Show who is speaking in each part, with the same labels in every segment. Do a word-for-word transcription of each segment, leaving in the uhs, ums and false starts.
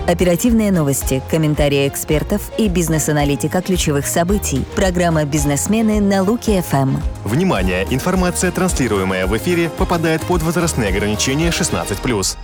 Speaker 1: Оперативные новости, комментарии экспертов и бизнес-аналитика ключевых событий. Программа «Бизнесмены» на Луки-эф эм.
Speaker 2: Внимание! Информация, транслируемая в эфире, попадает под возрастные ограничения шестнадцать плюс.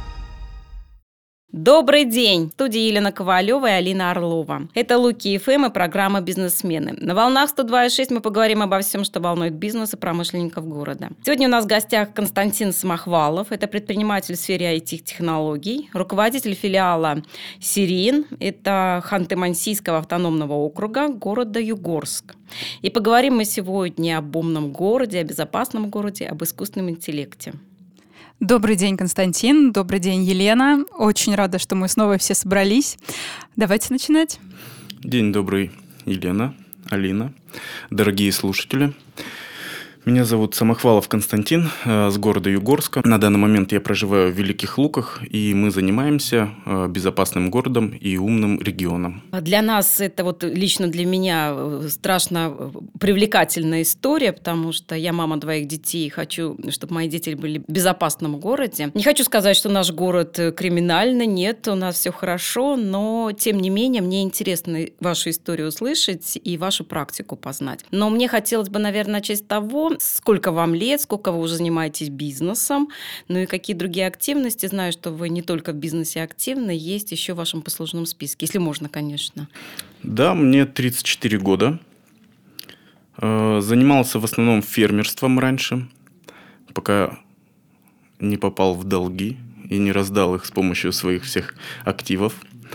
Speaker 3: Добрый день! В студии Елена Ковалева и Алина Орлова. Это Луки-эф эм и программа «Бизнесмены». На волнах сто два и шесть мы поговорим обо всем, что волнует бизнес и промышленников города. Сегодня у нас в гостях Константин Самохвалов. Это предприниматель в сфере ай ти-технологий, руководитель филиала «Сирин». Это Ханты-Мансийского автономного округа города Югорск. И поговорим мы сегодня об умном городе, о безопасном городе, об искусственном интеллекте.
Speaker 4: Добрый день, Константин. Добрый день, Елена. Очень рада, что мы снова все собрались. Давайте начинать.
Speaker 5: День добрый, Елена, Алина, дорогие слушатели. Меня зовут Самохвалов Константин, с города Югорска. На данный момент я проживаю в Великих Луках, и мы занимаемся безопасным городом и умным регионом.
Speaker 3: Для нас это вот лично для меня страшно привлекательная история, потому что я мама двоих детей, хочу, чтобы мои дети были в безопасном городе. Не хочу сказать, что наш город криминальный, нет, у нас все хорошо, но тем не менее мне интересно вашу историю услышать и вашу практику познать. Но мне хотелось бы, наверное, начать с того, сколько вам лет, сколько вы уже занимаетесь бизнесом, ну и какие другие активности. Знаю, что вы не только в бизнесе активны, есть еще в вашем послужном списке, если можно, конечно.
Speaker 5: Да, мне тридцать четыре года. Занимался в основном фермерством раньше, пока не попал в долги и не раздал их с помощью своих всех активов.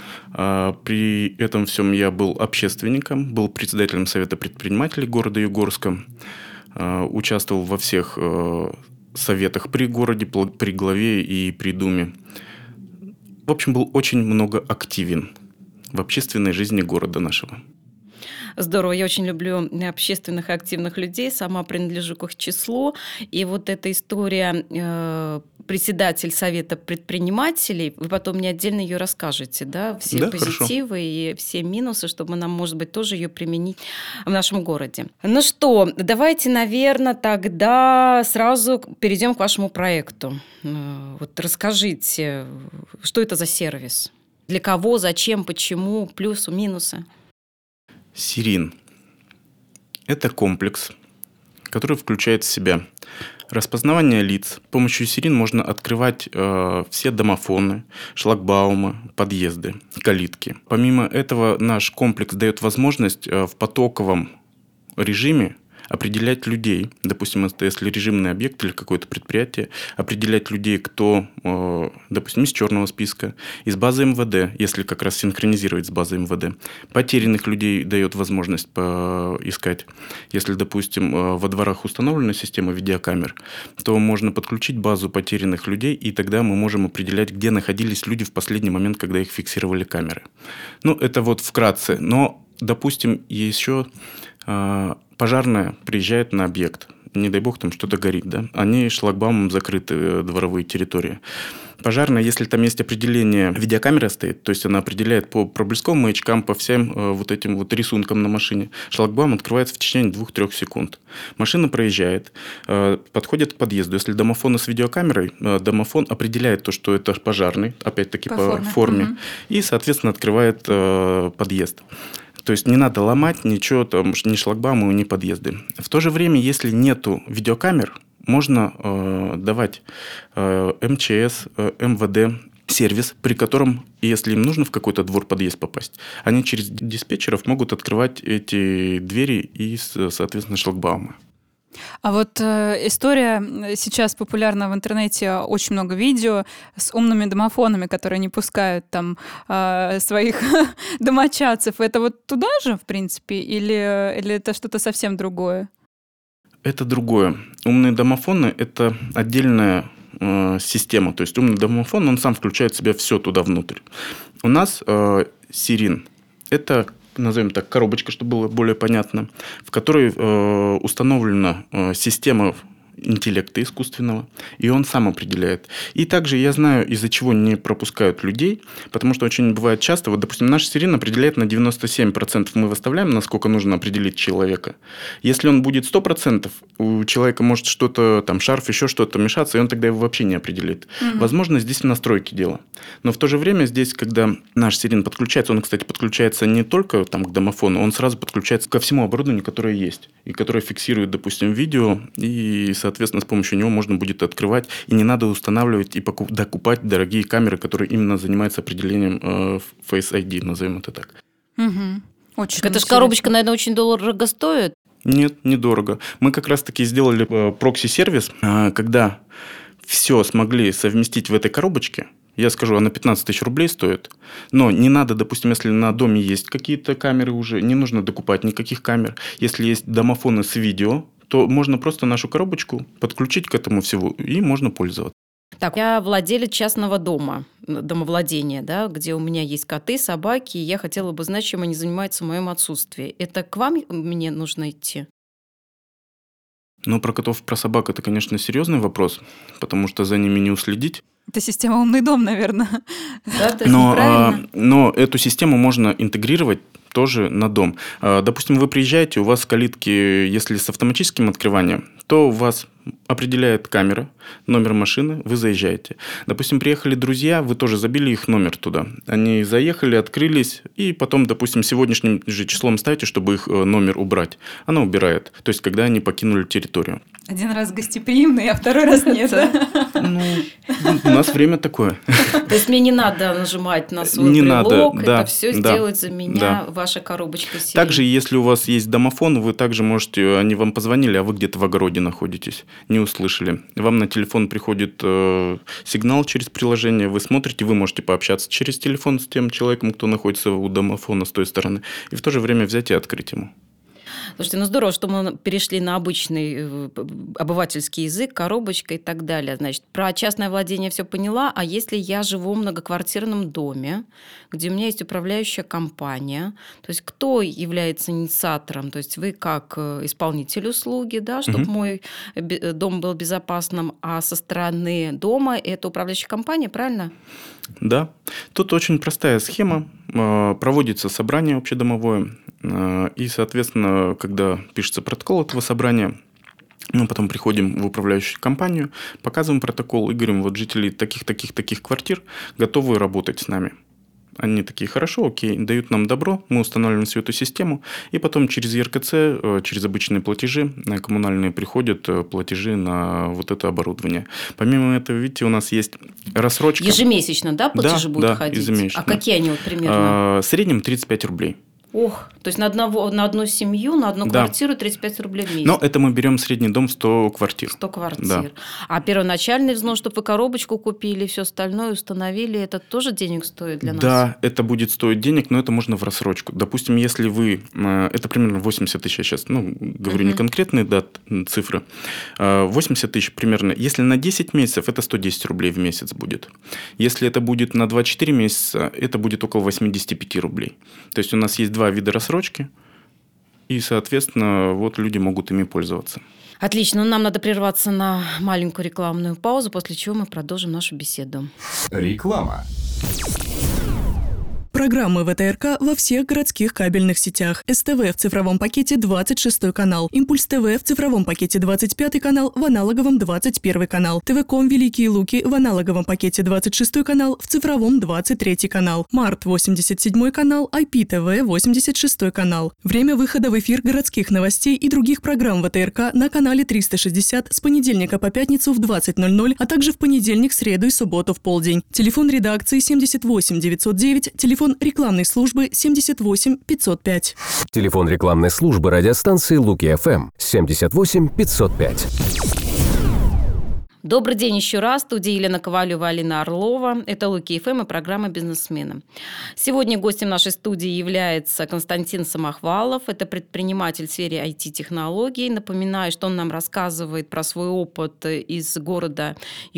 Speaker 5: При этом всем я был общественником, был председателем Совета предпринимателей города Югорска. Участвовал во всех советах при городе, при главе и при думе. В общем, был очень много активен в общественной жизни города нашего.
Speaker 3: Здорово, я очень люблю общественных и активных людей, сама принадлежу к их числу. И вот эта история э, председатель Совета предпринимателей, вы потом мне отдельно ее расскажете, да, все
Speaker 5: да,
Speaker 3: позитивы
Speaker 5: хорошо.
Speaker 3: И все минусы, чтобы нам, может быть, тоже ее применить в нашем городе. Ну что, давайте, наверное, тогда сразу перейдем к вашему проекту. Вот расскажите, что это за сервис? Для кого, зачем, почему, плюсы, минусы?
Speaker 5: Сирин – это комплекс, который включает в себя распознавание лиц. С помощью Сирин можно открывать э, все домофоны, шлагбаумы, подъезды, калитки. Помимо этого, наш комплекс дает возможность э, в потоковом режиме определять людей, допустим, если режимный объект или какое-то предприятие, определять людей, кто, допустим, из черного списка, из базы эм вэ дэ, если как раз синхронизировать с базой эм вэ дэ. Потерянных людей дает возможность поискать. Если, допустим, во дворах установлена система видеокамер, то можно подключить базу потерянных людей, и тогда мы можем определять, где находились люди в последний момент, когда их фиксировали камеры. Ну, это вот вкратце. Но, допустим, еще пожарная приезжает на объект, не дай бог там что-то горит, да, они шлагбаумом закрыты дворовые территории. Пожарная, если там есть определение, видеокамера стоит, то есть она определяет по проблесковым маячкам, по всем э, вот этим вот рисункам на машине, шлагбаум открывается в течение двух-трех секунд. Машина проезжает, э, подходит к подъезду. Если домофон с видеокамерой, э, домофон определяет то, что это пожарный, опять-таки по, по форме, форме угу. И, соответственно, открывает э, подъезд. То есть не надо ломать ничего, там, ни шлагбаумы, ни подъезды. В то же время, если нету видеокамер, можно э, давать э, эм че эс, э, эм вэ дэ сервис, при котором, если им нужно в какой-то двор-подъезд попасть, они через диспетчеров могут открывать эти двери и, соответственно, шлагбаумы.
Speaker 4: А вот э, история сейчас популярна в интернете, очень много видео с умными домофонами, которые не пускают там э, своих домочадцев. Это вот туда же, в принципе, или, или это что-то совсем другое?
Speaker 5: Это другое. Умные домофоны – это отдельная э, система. То есть умный домофон, он сам включает в себя все туда внутрь. У нас э, Сирин – это, назовем так, коробочка, чтобы было более понятно, в которой э, установлена э, система интеллекта искусственного, и он сам определяет. И также я знаю, из-за чего не пропускают людей, потому что очень бывает часто, вот, допустим, наш Сирин определяет на девяносто семь процентов мы выставляем, насколько нужно определить человека. Если он будет сто процентов, у человека может что-то, там, шарф, еще что-то мешаться, и он тогда его вообще не определит. Угу. Возможно, здесь в настройке дело. Но в то же время здесь, когда наш Сирин подключается, он, кстати, подключается не только там, к домофону, он сразу подключается ко всему оборудованию, которое есть, и которое фиксирует, допустим, видео, и, соответственно, с помощью него можно будет открывать, и не надо устанавливать и покуп- докупать дорогие камеры, которые именно занимаются определением э, Face ай ди, назовем это так.
Speaker 4: Угу. Очень
Speaker 3: так это же коробочка, наверное, очень дорого стоит?
Speaker 5: Нет, недорого. Мы как раз-таки сделали э, прокси-сервис, э, когда все смогли совместить в этой коробочке. Я скажу, она пятнадцать тысяч рублей стоит. Но не надо, допустим, если на доме есть какие-то камеры уже, не нужно докупать никаких камер. Если есть домофоны с видео, то можно просто нашу коробочку подключить к этому всему, и можно пользоваться.
Speaker 3: Так, я владелец частного дома, домовладения, да, где у меня есть коты, собаки, и я хотела бы знать, чем они занимаются в моем отсутствии. Это к вам мне нужно идти?
Speaker 5: Ну, про котов, про собак это, конечно, серьезный вопрос, потому что за ними не уследить.
Speaker 4: Это система «Умный дом», наверное.
Speaker 3: Да, то есть
Speaker 5: но,
Speaker 3: неправильно.
Speaker 5: Но эту систему можно интегрировать тоже на дом. Допустим, вы приезжаете, у вас калитки, если с автоматическим открыванием, то у вас определяет камера, номер машины, вы заезжаете. Допустим, приехали друзья, вы тоже забили их номер туда. Они заехали, открылись, и потом, допустим, сегодняшним же числом ставите, чтобы их номер убрать. Она убирает, то есть, когда они покинули территорию.
Speaker 4: Один раз гостеприимный, а второй раз нет.
Speaker 5: Ну, у нас время такое.
Speaker 3: То есть, мне не надо нажимать на свой
Speaker 5: не
Speaker 3: брелок,
Speaker 5: надо, да,
Speaker 3: это все
Speaker 5: да,
Speaker 3: сделает за меня
Speaker 5: да.
Speaker 3: ваша коробочка Сирин.
Speaker 5: Также, если у вас есть домофон, вы также можете, они вам позвонили, а вы где-то в огороде находитесь, не услышали. Вам на телефон приходит э, сигнал через приложение, вы смотрите, вы можете пообщаться через телефон с тем человеком, кто находится у домофона с той стороны, и в то же время взять и открыть ему.
Speaker 3: Слушайте, ну здорово, что мы перешли на обычный обывательский язык, коробочка и так далее. Значит, про частное владение все поняла, а если я живу в многоквартирном доме, где у меня есть управляющая компания, то есть кто является инициатором? То есть вы как исполнитель услуги, да, чтобы угу. мой дом был безопасным, а со стороны дома это управляющая компания, правильно?
Speaker 5: Да. Тут очень простая схема. Проводится собрание общедомовое, и, соответственно, когда пишется протокол этого собрания, мы потом приходим в управляющую компанию, показываем протокол и говорим, вот жители таких-таких-таких квартир готовы работать с нами. Они такие, хорошо, окей, дают нам добро, мы устанавливаем всю эту систему, и потом через е эр ка цэ, через обычные платежи коммунальные приходят платежи на вот это оборудование. Помимо этого, видите, у нас есть рассрочка.
Speaker 3: Ежемесячно, да, платежи
Speaker 5: да,
Speaker 3: будут
Speaker 5: да,
Speaker 3: ходить?
Speaker 5: ежемесячно.
Speaker 3: А какие они вот примерно?
Speaker 5: А, в среднем тридцать пять рублей.
Speaker 3: Ох, то есть на, одного, на одну семью, на одну
Speaker 5: да.
Speaker 3: квартиру тридцать пять рублей в месяц.
Speaker 5: Но это мы берем средний дом в сто квартир.
Speaker 3: сто квартир.
Speaker 5: Да.
Speaker 3: А первоначальный взнос, чтобы вы коробочку купили, все остальное установили, это тоже денег стоит для нас?
Speaker 5: Да, это будет стоить денег, но это можно в рассрочку. Допустим, если вы... Это примерно восемьдесят тысяч, я сейчас ну, говорю uh-huh. не конкретные дат, цифры. восемьдесят тысяч примерно. Если на десять месяцев, это сто десять рублей в месяц будет. Если это будет на двадцать четыре месяца, это будет около восемьдесят пять рублей. То есть у нас есть два вида рассрочки, и, соответственно, вот люди могут ими пользоваться.
Speaker 3: Отлично, ну, нам надо прерваться на маленькую рекламную паузу, после чего мы продолжим нашу беседу.
Speaker 6: Реклама.
Speaker 7: Программы вэ тэ эр ка во всех городских кабельных сетях. эс тэ вэ в цифровом пакете двадцать шестой канал. Импульс ТВ в цифровом пакете двадцать пятый канал, в аналоговом двадцать первый канал. ТВ.ком Великие Луки в аналоговом пакете двадцать шестой канал, в цифровом двадцать третий канал. Март восемьдесят седьмой канал, ай пи тэ вэ восемьдесят шестой канал. Время выхода в эфир городских новостей и других программ вэ тэ эр ка на канале триста шестьдесят с понедельника по пятницу в двадцать ноль ноль, а также в понедельник, среду и субботу в полдень. Телефон редакции семьдесят восемь девятьсот девять, телефон рекламной службы семьдесят восемь пятьсот пять.
Speaker 6: Телефон рекламной службы радиостанции Луки эф эм семьдесят восемь пятьсот пять.
Speaker 3: Добрый день еще раз. В студии Елена Ковалева, Алина Орлова. Это Луки эф эм и программа «Бизнесмены». Сегодня гостем нашей студии является Константин Самохвалов. Это предприниматель в сфере ай ти-технологий. Напоминаю, что он нам рассказывает про свой опыт из города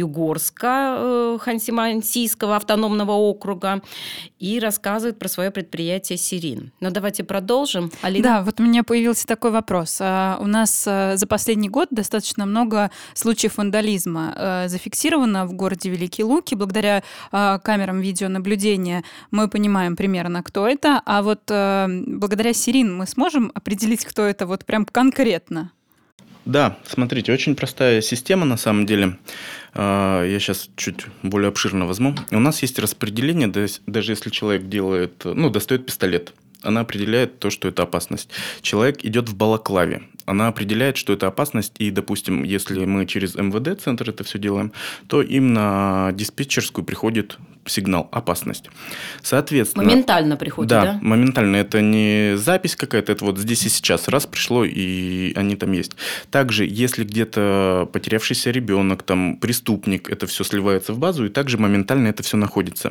Speaker 3: Югорска, Ханты-Мансийского автономного округа, и рассказывает про свое предприятие «Сирин». Но давайте продолжим. Алина?
Speaker 4: Да, вот у меня появился такой вопрос. У нас за последний год достаточно много случаев вандализма зафиксировано в городе Великие Луки. Благодаря э, камерам видеонаблюдения мы понимаем примерно, кто это. А вот э, благодаря Сирин мы сможем определить, кто это вот прям конкретно?
Speaker 5: Да, смотрите, очень простая система на самом деле. Я сейчас чуть более обширно возьму. У нас есть распределение, даже если человек делает, ну, достает пистолет, она определяет то, что это опасность. Человек идет в балаклаве, она определяет, что это опасность. И, допустим, если мы через эм вэ дэ-центр это все делаем, то им на диспетчерскую приходит сигнал «опасность». Соответственно...
Speaker 3: Моментально приходит, да?
Speaker 5: Да, моментально. Это не запись какая-то, это вот здесь и сейчас. Раз пришло, и они там есть. Также, если где-то потерявшийся ребенок, там, преступник, это все сливается в базу, и также моментально это все находится.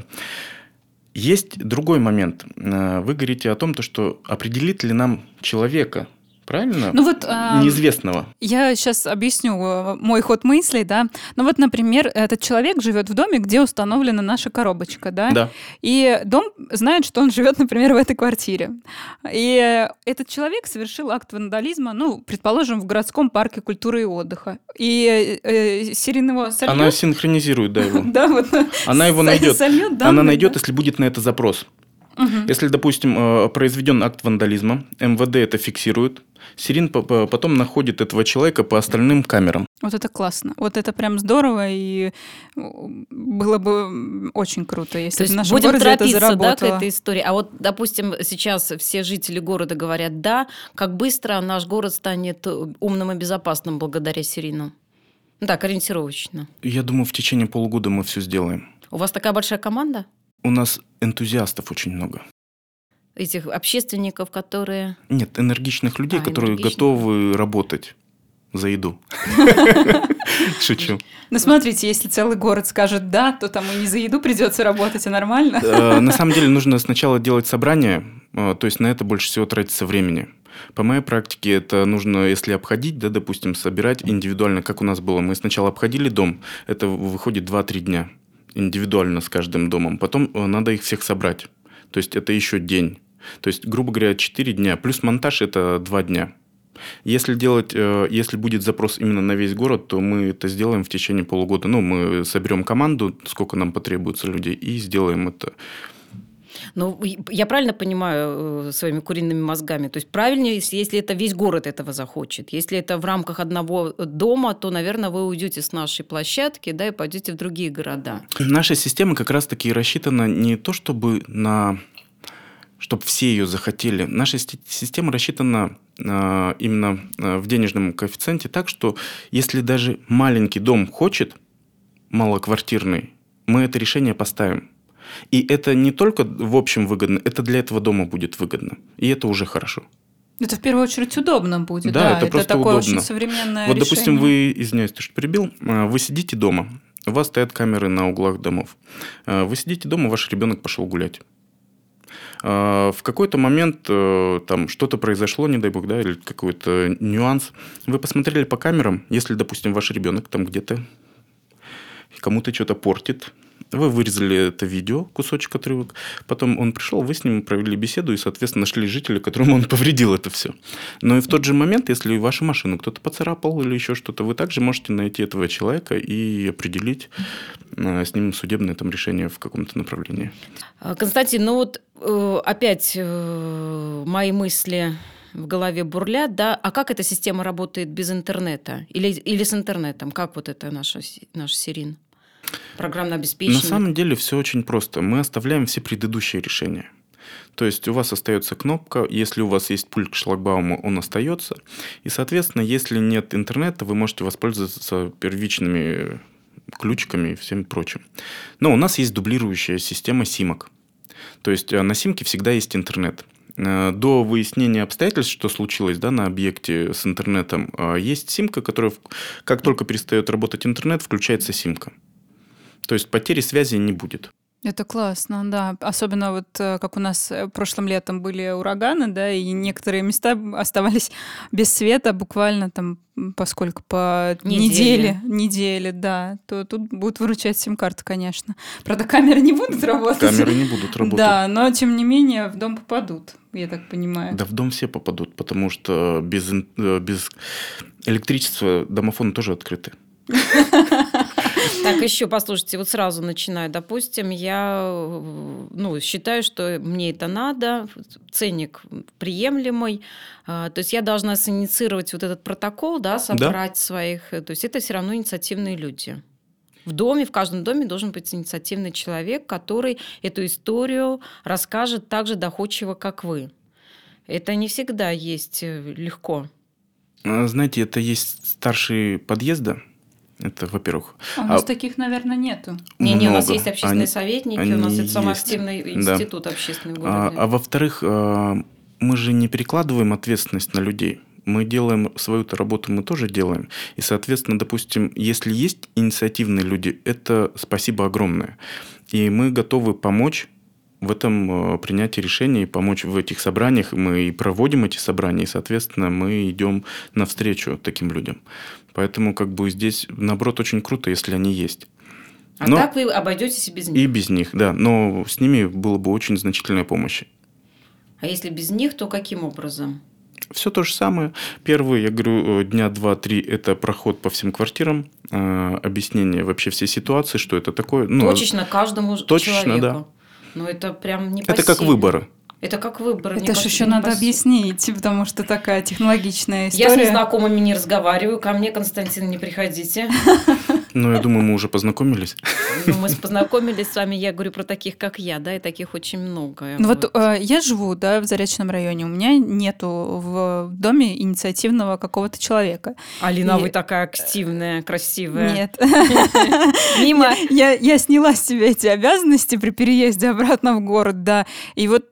Speaker 5: Есть другой момент. Вы говорите о том, что определит ли нам человека, правильно?
Speaker 4: Ну вот, а,
Speaker 5: неизвестного.
Speaker 4: Я сейчас объясню мой ход мыслей, да. Ну вот, например, этот человек живет в доме, где установлена наша коробочка, да.
Speaker 5: Да.
Speaker 4: И дом знает, что он живет, например, в этой квартире. И этот человек совершил акт вандализма, ну, предположим, в городском парке культуры и отдыха. И э, Сирин его сольет.
Speaker 5: Она синхронизирует, да, его.
Speaker 4: Да, вот.
Speaker 5: Она его найдет.
Speaker 4: Сольет, да,
Speaker 5: Она
Speaker 4: да,
Speaker 5: найдет,
Speaker 4: да.
Speaker 5: если будет на это запрос.
Speaker 4: Угу.
Speaker 5: Если, допустим, произведен акт вандализма, эм вэ дэ это фиксирует, Сирин потом находит этого человека по остальным камерам.
Speaker 4: Вот это классно. Вот это прям здорово, и было бы очень круто, если бы в нашем
Speaker 3: будем
Speaker 4: городе это
Speaker 3: торопиться, да, к
Speaker 4: заработало.
Speaker 3: этой истории. А вот, допустим, сейчас все жители города говорят, да, как быстро наш город станет умным и безопасным благодаря Сирину? Ну, так, ориентировочно.
Speaker 5: Я думаю, в течение полугода мы все сделаем.
Speaker 3: У вас такая большая команда?
Speaker 5: У нас энтузиастов очень много.
Speaker 3: Этих общественников, которые...
Speaker 5: Нет, энергичных людей,
Speaker 3: А,
Speaker 5: которые
Speaker 3: энергичных.
Speaker 5: готовы работать за еду. Шучу.
Speaker 4: Ну, смотрите, если целый город скажет «да», то там и не за еду придется работать, а нормально.
Speaker 5: На самом деле нужно сначала делать собрание, то есть на это больше всего тратится времени. По моей практике это нужно, если обходить, да, допустим, собирать индивидуально, как у нас было. Мы сначала обходили дом, это выходит два-три дня индивидуально с каждым домом. Потом надо их всех собрать. То есть это еще день. То есть, грубо говоря, четыре дня. Плюс монтаж – это два дня. Если делать, если будет запрос именно на весь город, то мы это сделаем в течение полугода. Ну, мы соберем команду, сколько нам потребуется людей, и сделаем это.
Speaker 3: Ну, я правильно понимаю своими куриными мозгами? То есть правильнее, если, если это весь город этого захочет. Если это в рамках одного дома, то, наверное, вы уйдете с нашей площадки, да, и пойдете в другие города.
Speaker 5: Наша система как раз-таки рассчитана не то, чтобы на... чтобы все ее захотели. Наша система рассчитана э, именно в денежном коэффициенте так, что если даже маленький дом хочет, малоквартирный, мы это решение поставим. И это не только в общем выгодно, это для этого дома будет выгодно. И это уже хорошо.
Speaker 4: Это в первую очередь удобно будет.
Speaker 5: Да,
Speaker 4: Да,
Speaker 5: это
Speaker 4: это
Speaker 5: просто
Speaker 4: такое
Speaker 5: удобно.
Speaker 4: очень современное
Speaker 5: Вот,
Speaker 4: решение.
Speaker 5: допустим, вы, извиняюсь, что перебил, вы сидите дома, у вас стоят камеры на углах домов. Вы сидите дома, ваш ребенок пошел гулять. В какой-то момент там что-то произошло, не дай бог, да, или какой-то нюанс. Вы посмотрели по камерам, если, допустим, ваш ребенок там где-то кому-то что-то портит, вы вырезали это видео, кусочек, отрывок, потом он пришел, вы с ним провели беседу и, соответственно, нашли жителя, которому он повредил это все. Но и в тот же момент, если вашу машину кто-то поцарапал или еще что-то, вы также можете найти этого человека и определить с ним судебное там решение в каком-то направлении.
Speaker 3: Константин, ну вот опять мои мысли в голове бурлят, да, а как эта система работает без интернета? Или, или с интернетом? Как вот это наша, наш Сирин? Программное обеспечение?
Speaker 5: На самом деле все очень просто. Мы оставляем все предыдущие решения. То есть у вас остается кнопка, если у вас есть пульт к шлагбауму, он остается. И, соответственно, если нет интернета, вы можете воспользоваться первичными ключиками и всем прочим. Но у нас есть дублирующая система симок. То есть на симке всегда есть интернет. до выяснения обстоятельств, что случилось, да, на объекте с интернетом, есть симка, которая, как только перестает работать интернет, включается симка. То есть потери связи не будет.
Speaker 4: Это классно, да. Особенно вот как у нас прошлым летом были ураганы, да, и некоторые места оставались без света буквально там поскольку по неделе, неделе, да, то тут будут выручать сим-карты, конечно. Правда, камеры не будут работать.
Speaker 5: Камеры не будут работать.
Speaker 4: Да, но тем не менее в дом попадут, я так понимаю.
Speaker 5: Да, в дом все попадут, потому что без, без электричества домофоны тоже открыты.
Speaker 3: Так, еще послушайте, вот сразу начинаю. Допустим, я ну, считаю, что мне это надо, ценник приемлемый. То есть я должна синициировать вот этот протокол, да, собрать да. своих. То есть это все равно инициативные люди. В доме, в каждом доме должен быть инициативный человек, который эту историю расскажет так же доходчиво, как вы. Это не всегда есть легко.
Speaker 5: Знаете, это есть старшие подъезда. Это, во-первых.
Speaker 4: А у нас а... таких, наверное, нету.
Speaker 3: Не, не, у нас есть общественные они, советники,
Speaker 5: они
Speaker 3: у нас это самый
Speaker 5: есть.
Speaker 3: активный институт да. общественный в городе.
Speaker 5: А, а во-вторых, мы же не перекладываем ответственность на людей. Мы делаем свою-то работу, мы тоже делаем. И, соответственно, допустим, если есть инициативные люди, это спасибо огромное. И мы готовы помочь в этом принятии решений, помочь в этих собраниях. Мы и проводим эти собрания, и, соответственно, мы идем навстречу таким людям. Поэтому как бы здесь, наоборот, очень круто, если они есть.
Speaker 3: А но... так вы обойдетесь и без них?
Speaker 5: И без них, да. Но с ними было бы очень значительная помощь.
Speaker 3: А если без них, то каким образом?
Speaker 5: Все то же самое. Первый, я говорю, дня два-три – это проход по всем квартирам, объяснение вообще всей ситуации, что это такое. Ну,
Speaker 3: точечно каждому
Speaker 5: точечно,
Speaker 3: человеку?
Speaker 5: Да.
Speaker 3: Ну, это прям не посильно.
Speaker 5: Это как выборы.
Speaker 3: Это как выбор.
Speaker 4: Это же еще надо объяснить, потому что такая технологичная история.
Speaker 3: Я с незнакомыми не разговариваю. Ко мне, Константин, не приходите.
Speaker 5: Ну, я думаю, мы уже познакомились.
Speaker 3: Ну, мы познакомились с вами, я говорю про таких, как я, да, и таких очень много.
Speaker 4: Ну, вот, вот э, я живу, да, в Заречном районе, у меня нету в доме инициативного какого-то человека.
Speaker 3: Алина,
Speaker 4: и...
Speaker 3: вы такая активная, красивая.
Speaker 4: Нет.
Speaker 3: Мимо.
Speaker 4: Я сняла с себя эти обязанности при переезде обратно в город, да, и вот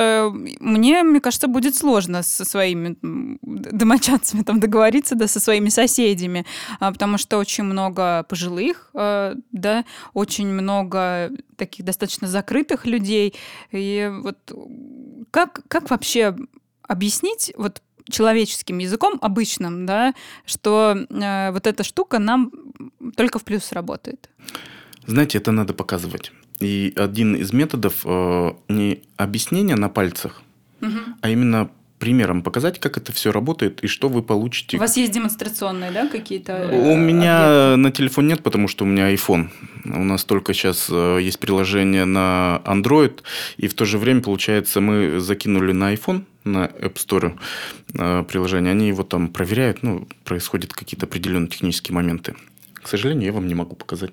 Speaker 4: мне, мне кажется, будет сложно со своими домочадцами там договориться, да, со своими соседями, потому что очень много пожилых, да, очень много таких достаточно закрытых людей. И вот как, как вообще объяснить вот человеческим языком, обычным, да, что вот эта штука нам только в плюс работает?
Speaker 5: Знаете, это надо показывать. И один из методов э, не объяснение на пальцах, угу. а именно примером показать, как это все работает и что вы получите.
Speaker 4: У вас есть демонстрационные, да, какие-то?
Speaker 5: У меня на телефон нет, потому что у меня iPhone. У нас только сейчас есть приложение на Android, и в то же время, получается, мы закинули на iPhone, на App Store приложение, они его там проверяют, ну, происходят какие-то определенные технические моменты. К сожалению, я вам не могу показать.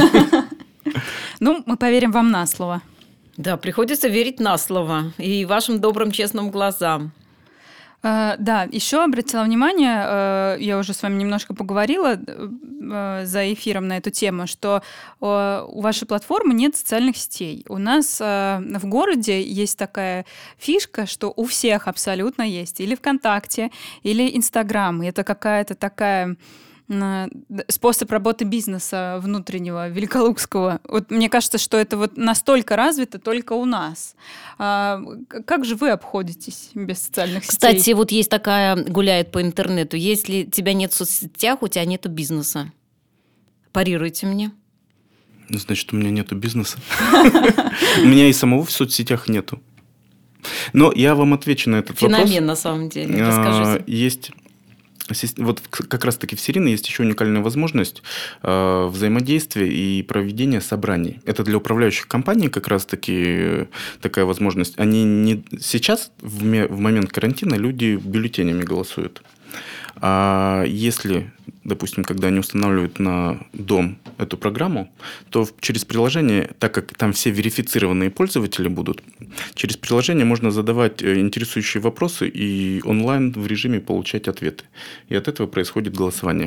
Speaker 4: Ну, мы поверим вам на слово.
Speaker 3: Да, приходится верить на слово и вашим добрым, честным глазам.
Speaker 4: Uh, да, еще обратила внимание, uh, я уже с вами немножко поговорила uh, за эфиром на эту тему, что uh, у вашей платформы нет социальных сетей. У нас uh, в городе есть такая фишка, что у всех абсолютно есть или ВКонтакте, или Инстаграм. И это какая-то такая... способ работы бизнеса внутреннего, великолукского. Вот мне кажется, что это вот настолько развито только у нас. А как же вы обходитесь без социальных сетей?
Speaker 3: Кстати, вот есть такая, гуляет по интернету, если тебя нет в соцсетях, у тебя нету бизнеса. Парируйте мне.
Speaker 5: Значит, у меня нету бизнеса. У меня и самого в соцсетях нету. Но я вам отвечу на этот вопрос.
Speaker 3: Феномен, на самом деле. Расскажите.
Speaker 5: Есть... Вот как раз-таки в Сирин есть еще уникальная возможность э, взаимодействия и проведения собраний. Это для управляющих компаний как раз-таки такая возможность. Они не сейчас, в, ме, в момент карантина, люди бюллетенями голосуют. А если, допустим, когда они устанавливают на дом эту программу, то через приложение, так как там все верифицированные пользователи будут, через приложение можно задавать интересующие вопросы и онлайн в режиме получать ответы. И от этого происходит голосование.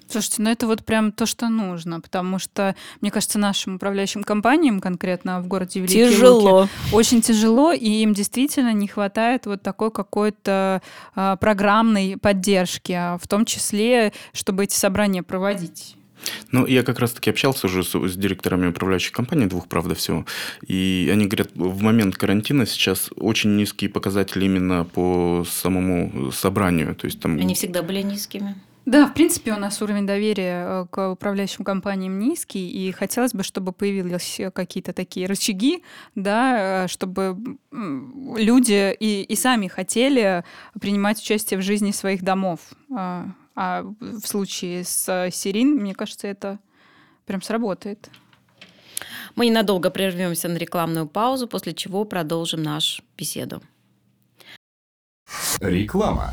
Speaker 4: Слушайте, ну это вот прям то, что нужно, потому что, мне кажется, нашим управляющим компаниям, конкретно в городе Великие
Speaker 3: Тяжело.
Speaker 4: Луки, очень тяжело, и им действительно не хватает вот такой какой-то а, программной поддержки, а в том числе, чтобы эти собрания проводить.
Speaker 5: Ну, я как раз-таки общался уже с, с директорами управляющих компаний, двух, правда, всего. И они говорят, в момент карантина сейчас очень низкие показатели именно по самому собранию. То есть там...
Speaker 3: Они всегда были низкими.
Speaker 4: Да, в принципе, у нас уровень доверия к управляющим компаниям низкий, и хотелось бы, чтобы появились какие-то такие рычаги, да, чтобы люди и, и сами хотели принимать участие в жизни своих домов. А в случае с Сирин, мне кажется, это прям сработает.
Speaker 3: Мы ненадолго прервемся на рекламную паузу, после чего продолжим нашу беседу.
Speaker 6: Реклама.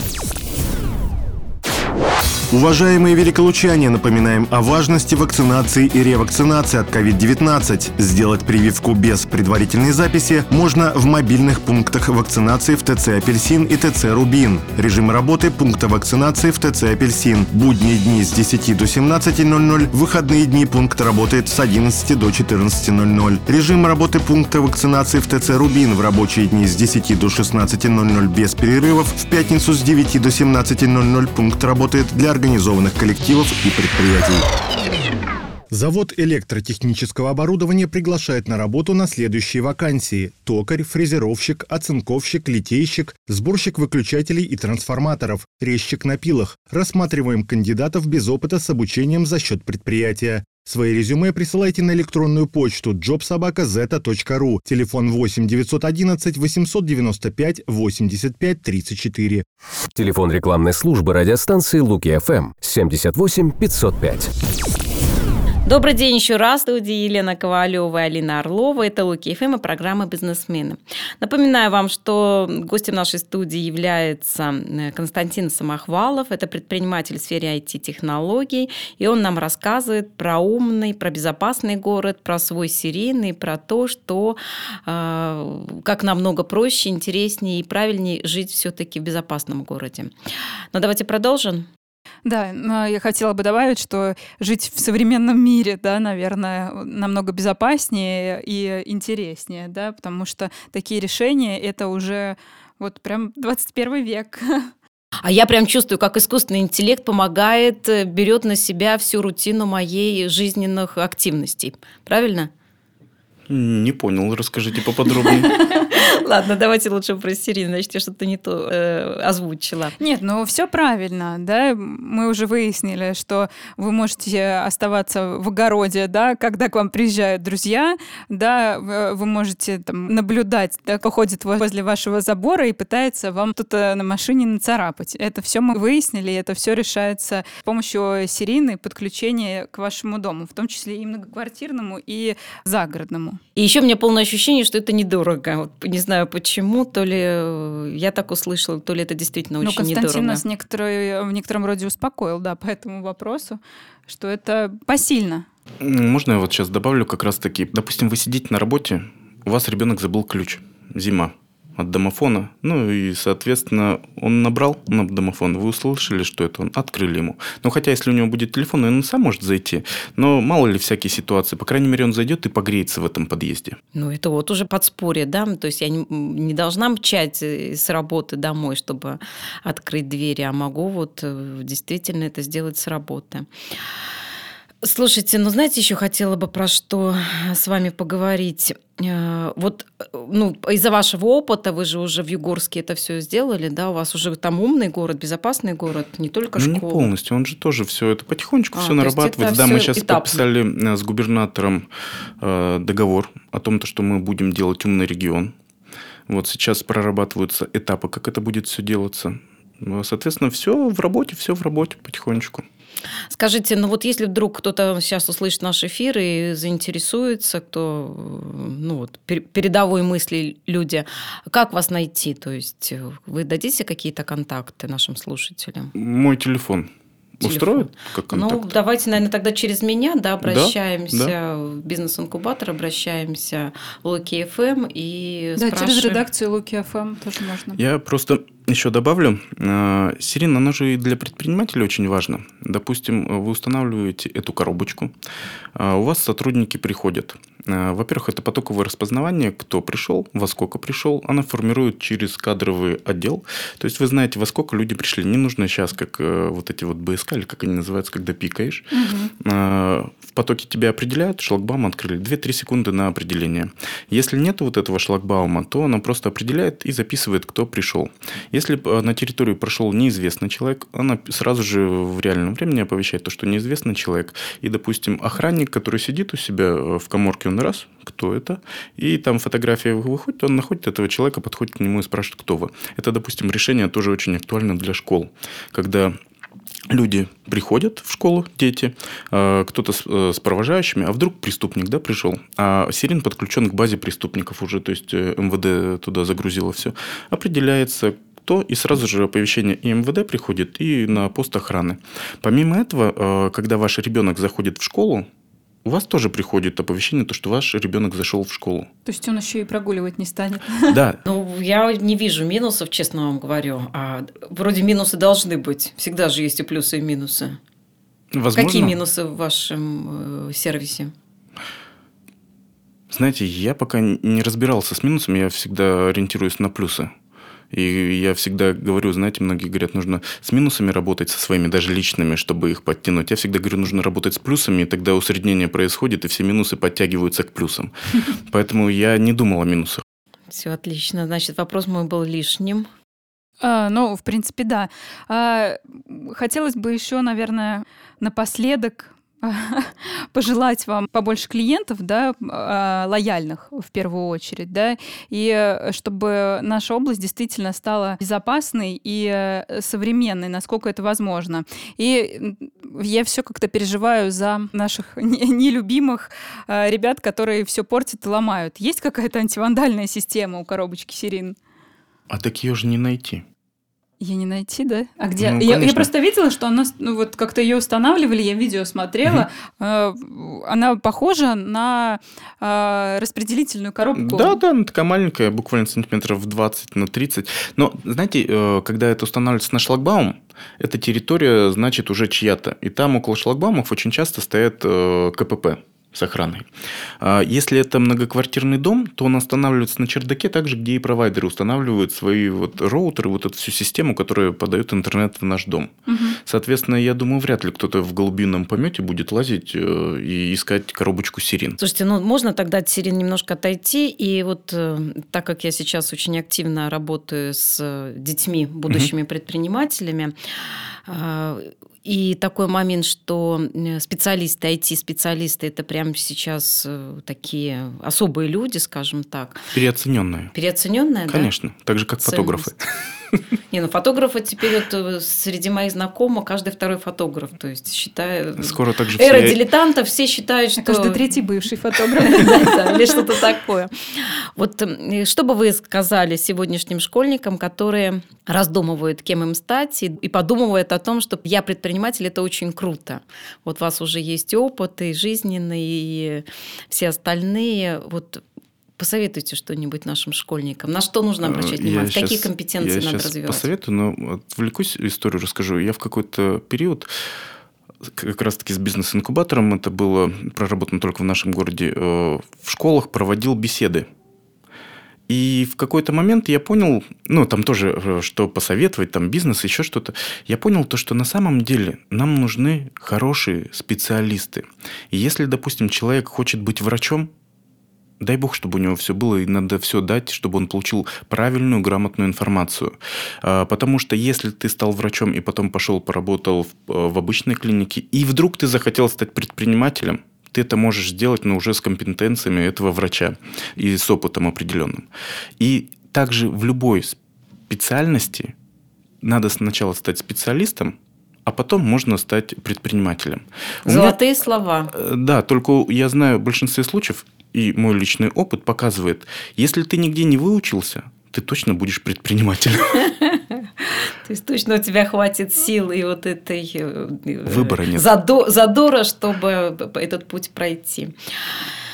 Speaker 2: Уважаемые великолучане, напоминаем о важности вакцинации и ревакцинации от ковид девятнадцать. Сделать прививку без предварительной записи можно в мобильных пунктах вакцинации в ТЦ «Апельсин» и ТЦ «Рубин». Режим работы пункта вакцинации в ТЦ «Апельсин». Будние дни с десяти до семнадцати ноль-ноль, выходные дни пункт работает с одиннадцати до четырнадцати ноль-ноль. Режим работы пункта вакцинации в ТЦ «Рубин» в рабочие дни с десяти до шестнадцати ноль-ноль без перерывов. В пятницу с девяти до семнадцати ноль-ноль пункт работает для организованных коллективов и предприятий. Завод электротехнического оборудования приглашает на работу на следующие вакансии: токарь, фрезеровщик, оцинковщик, литейщик, сборщик выключателей и трансформаторов, резчик на пилах. Рассматриваем кандидатов без опыта с обучением за счет предприятия. Свои резюме присылайте на электронную почту джоб собака зета точка ру, телефон восемь девятьсот одиннадцать восемьсот девяносто пять восемьдесят пять тридцать четыре.
Speaker 6: Телефон рекламной службы радиостанции Луки-эф эм семьдесят восемь пятьсот пять.
Speaker 3: Добрый день еще раз. В студии Елена Ковалева и Алина Орлова. Это Луки-эф эм и программа «Бизнесмены». Напоминаю вам, что гостем нашей студии является Константин Самохвалов. Это предприниматель в сфере ай ти-технологий. И он нам рассказывает про умный, про безопасный город, про свой Сирин и про то, что э, как намного проще, интереснее и правильнее жить все-таки в безопасном городе. Но давайте продолжим.
Speaker 4: Да, но я хотела бы добавить, что жить в современном мире, да, наверное, намного безопаснее и интереснее, да, потому что такие решения — это уже вот прям двадцать первый век.
Speaker 3: А я прям чувствую, как искусственный интеллект помогает, берет на себя всю рутину моей жизненных активностей. Правильно?
Speaker 5: Не понял, расскажите поподробнее.
Speaker 3: Ладно, давайте лучше про Сирин, значит, я что-то не то э, озвучила.
Speaker 4: Нет, ну все правильно, да, мы уже выяснили, что вы можете оставаться в огороде, да, когда к вам приезжают друзья, да, вы можете там наблюдать, да, кто ходит возле вашего забора и пытается вам что-то на машине нацарапать. Это все мы выяснили, и это все решается с помощью Сирины, подключения к вашему дому, в том числе и многоквартирному, и загородному.
Speaker 3: И еще у меня полное ощущение, что это недорого. Вот, не знаю почему, то ли я так услышала, то ли это действительно очень недорого.
Speaker 4: Ну, Константин нас некоторые, в некотором роде успокоил, да, по этому вопросу, что это посильно.
Speaker 5: Можно я вот сейчас добавлю как раз-таки, допустим, вы сидите на работе, у вас ребенок забыл ключ, зима, от домофона, ну и, соответственно, он набрал на домофон, вы услышали, что это он, открыли ему. Ну, хотя, если у него будет телефон, он сам может зайти, но мало ли всякие ситуации, по крайней мере, он зайдет и погреется в этом подъезде.
Speaker 3: Ну, это вот уже подспорье, да, то есть я не, не должна мчать с работы домой, чтобы открыть двери, а могу вот действительно это сделать с работы. Слушайте, ну, знаете, еще хотела бы про что с вами поговорить. Вот, ну, из-за вашего опыта, вы же уже в Югорске это все сделали, да, у вас уже там умный город, безопасный город, не только
Speaker 5: школа. Ну,
Speaker 3: школа.
Speaker 5: не полностью, он же тоже все это потихонечку а, все нарабатывается. Да, мы сейчас этапно. подписали с губернатором договор о том, что мы будем делать умный регион. Вот сейчас прорабатываются этапы, как это будет все делаться. Соответственно, все в работе, все в работе потихонечку.
Speaker 3: Скажите, ну вот если вдруг кто-то сейчас услышит наш эфир и заинтересуется, кто, ну вот, передовой мысли люди, как вас найти? То есть вы дадите какие-то контакты нашим слушателям?
Speaker 5: Мой телефон. Телефон. Устроит как контакт?
Speaker 3: Ну, давайте, наверное, тогда через меня, да, обращаемся
Speaker 5: да, да.
Speaker 3: в бизнес-инкубатор, обращаемся в Луки-эф эм и
Speaker 4: да,
Speaker 3: спрашиваем.
Speaker 4: через редакцию Луки-эф эм тоже можно.
Speaker 5: Я просто еще добавлю, Сирин, оно же и для предпринимателей очень важно. Допустим, вы устанавливаете эту коробочку, у вас сотрудники приходят. Во-первых, это потоковое распознавание, кто пришел, во сколько пришел. Она формирует через кадровый отдел. То есть вы знаете, во сколько люди пришли. Не нужно сейчас, как вот эти вот БСК, или как они называются, когда пикаешь. Угу. В потоке тебя определяют, шлагбаум открыли. две-три секунды на определение. Если нет вот этого шлагбаума, то она просто определяет и записывает, кто пришел. Если на территорию прошел неизвестный человек, она сразу же в реальном времени оповещает то, что неизвестный человек. И, допустим, охранник, который сидит у себя в каморке, он раз, кто это, и там фотография выходит, он находит этого человека, подходит к нему и спрашивает, кто вы. Это, допустим, решение тоже очень актуально для школ, когда люди приходят в школу, дети, кто-то с провожающими, а вдруг преступник, да, пришел, а Сирин подключен к базе преступников уже, то есть эм вэ дэ туда загрузило все, определяется, кто, и сразу же оповещение и эм вэ дэ приходит, и на пост охраны. Помимо этого, когда ваш ребенок заходит в школу, у вас тоже приходит оповещение, то, что ваш ребенок зашел в школу.
Speaker 4: То есть он еще и прогуливать не станет.
Speaker 5: Да.
Speaker 3: Ну, я не вижу минусов, честно вам говорю. А вроде минусы должны быть. Всегда же есть и плюсы, и минусы.
Speaker 5: Возможно.
Speaker 3: Какие минусы в вашем э, сервисе?
Speaker 5: Знаете, я пока не разбирался с минусами, я всегда ориентируюсь на плюсы. И я всегда говорю, знаете, многие говорят, нужно с минусами работать, со своими, даже личными, чтобы их подтянуть. Я всегда говорю, нужно работать с плюсами, и тогда усреднение происходит, и все минусы подтягиваются к плюсам. Поэтому я не думал о минусах.
Speaker 3: Все отлично. Значит, вопрос мой был лишним.
Speaker 4: А, ну, в принципе, да. А, хотелось бы еще, наверное, напоследок пожелать вам побольше клиентов, да, лояльных в первую очередь, да, и чтобы наша область действительно стала безопасной и современной, насколько это возможно. И я все как-то переживаю за наших нелюбимых ребят, которые все портят и ломают. Есть какая-то антивандальная система у коробочки Сирин?
Speaker 5: А так ее же не найти.
Speaker 4: Ее не найти, да? А где?
Speaker 5: Ну,
Speaker 4: я, я просто видела, что она, ну, вот как-то ее устанавливали, я видео смотрела. Угу. Она похожа на э, распределительную коробку.
Speaker 5: Да, да, она такая маленькая, буквально сантиметров двадцать на тридцать. Но, знаете, когда это устанавливается на шлагбаум, эта территория, значит, уже чья-то. И там около шлагбаумов очень часто стоят э, ка пэ пэ с охраной. Если это многоквартирный дом, то он устанавливается на чердаке, так же, где и провайдеры устанавливают свои вот роутеры, вот эту всю систему, которая подает интернет в наш дом. Угу. Соответственно, я думаю, вряд ли кто-то в голубином помете будет лазить и искать коробочку Сирин.
Speaker 3: Слушайте, ну можно тогда от Сирин немножко отойти, и вот так как я сейчас очень активно работаю с детьми, будущими угу. предпринимателями, и такой момент, что специалисты, ай ти-специалисты, это прямо сейчас такие особые люди, скажем так.
Speaker 5: Переоцененные.
Speaker 3: Переоцененные, да?
Speaker 5: Конечно, так же, как
Speaker 3: Ценность.
Speaker 5: Фотографы.
Speaker 3: Не, ну фотографы теперь вот среди моих знакомых каждый второй фотограф, то есть считаю...
Speaker 5: Скоро также
Speaker 3: эра
Speaker 5: все...
Speaker 3: дилетантов, все считают, что...
Speaker 4: Каждый третий бывший фотограф.
Speaker 3: Или что-то такое. Вот что бы вы сказали сегодняшним школьникам, которые раздумывают, кем им стать, и подумывают о том, что я предприниматель, это очень круто. Вот у вас уже есть опыт и жизненный, и все остальные. Вот посоветуйте что-нибудь нашим школьникам. На что нужно обращать внимание?
Speaker 5: Я
Speaker 3: Какие
Speaker 5: сейчас,
Speaker 3: компетенции
Speaker 5: я
Speaker 3: надо
Speaker 5: сейчас
Speaker 3: развивать?
Speaker 5: Посоветую, но отвлекусь, историю расскажу. Я в какой-то период как раз-таки с бизнес-инкубатором, это было проработано только в нашем городе, в школах проводил беседы. И в какой-то момент я понял, ну, там тоже, что посоветовать, там бизнес, еще что-то. Я понял то, что на самом деле нам нужны хорошие специалисты. И если, допустим, человек хочет быть врачом, дай бог, чтобы у него все было, и надо все дать, чтобы он получил правильную, грамотную информацию. Потому что если ты стал врачом и потом пошел, поработал в, в обычной клинике, и вдруг ты захотел стать предпринимателем, ты это можешь сделать, но уже с компетенциями этого врача и с опытом определенным. И также в любой специальности надо сначала стать специалистом, а потом можно стать предпринимателем.
Speaker 3: Золотые
Speaker 5: меня,
Speaker 3: слова.
Speaker 5: Да, только я знаю в большинстве случаев, и мой личный опыт показывает, если ты нигде не выучился, ты точно будешь предпринимателем.
Speaker 3: То есть точно у тебя хватит сил и вот этой
Speaker 5: выбора нет.
Speaker 3: Задора, чтобы этот путь пройти.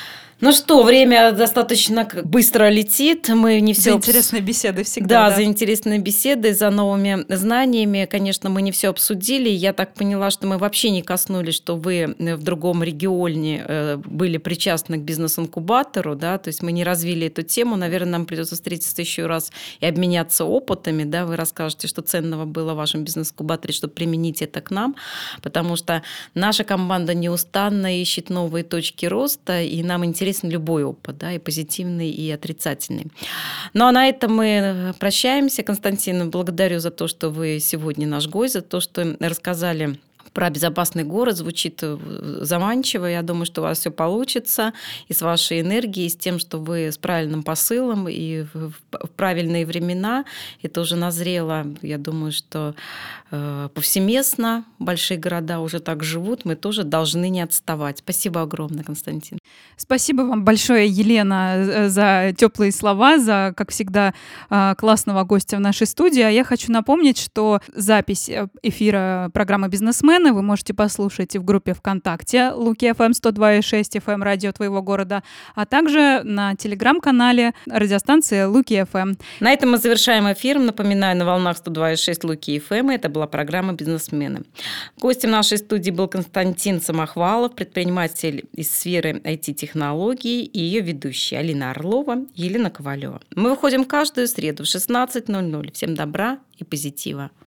Speaker 3: Ну что, время достаточно быстро летит. Мы не все...
Speaker 4: За интересные беседы всегда.
Speaker 3: Да,
Speaker 4: да,
Speaker 3: за интересные беседы, за новыми знаниями. Конечно, мы не все обсудили. Я так поняла, что мы вообще не коснулись, что вы в другом регионе были причастны к бизнес-инкубатору, да, то есть мы не развили эту тему. Наверное, нам придется встретиться еще раз и обменяться опытами, да, вы расскажете, что ценного было в вашем бизнес-инкубаторе, чтобы применить это к нам, потому что наша команда неустанно ищет новые точки роста, и нам интересен любой опыт, да, и позитивный, и отрицательный. Ну, а на этом мы прощаемся. Константин, благодарю за то, что вы сегодня наш гость, за то, что рассказали про безопасный город. Звучит заманчиво. Я думаю, что у вас все получится и с вашей энергией, и с тем, что вы с правильным посылом и в правильные времена. Это уже назрело. Я думаю, что повсеместно большие города уже так живут. Мы тоже должны не отставать. Спасибо огромное, Константин.
Speaker 4: Спасибо вам большое, Елена, за теплые слова, за, как всегда, классного гостя в нашей студии. А я хочу напомнить, что запись эфира программы «Бизнесмены» вы можете послушать и в группе ВКонтакте Луки эф эм сто два и шесть эф эм радио твоего города, а также на телеграм-канале радиостанции Луки эф эм.
Speaker 3: На этом мы завершаем эфир. Напоминаю, на волнах сто два и шесть Луки эф эм. Это была программа «Бизнесмены». Гостем нашей студии был Константин Самохвалов, предприниматель из сферы ай ти-технологий, и ее ведущие Алина Орлова и Елена Ковалева. Мы выходим каждую среду в шестнадцать ноль ноль. Всем добра и позитива.